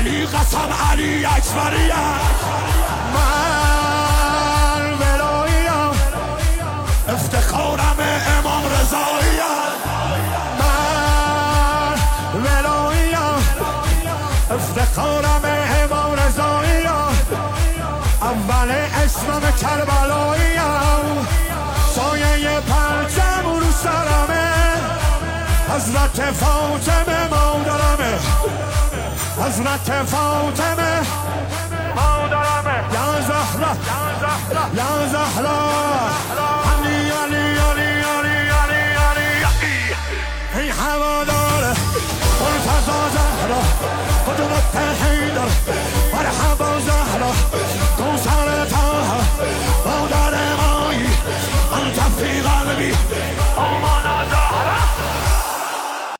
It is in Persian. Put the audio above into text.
علی قسم علی اکبریم من ولاییم افتخارم امام رضاییم من ولاییم افتخارم امام رضاییم اول اسمم کربلاییم سایه پرچم رو سرمه حضرت فاطمه مادرمه حضرت فاطمه مادرمه یا زهرا یا زهرا علی علی علی علی علی علی ای هوادار مرتضی زهرا قدرت حیدر مرحبا زهرا کوثر طه مادر مایی انت فی قلبی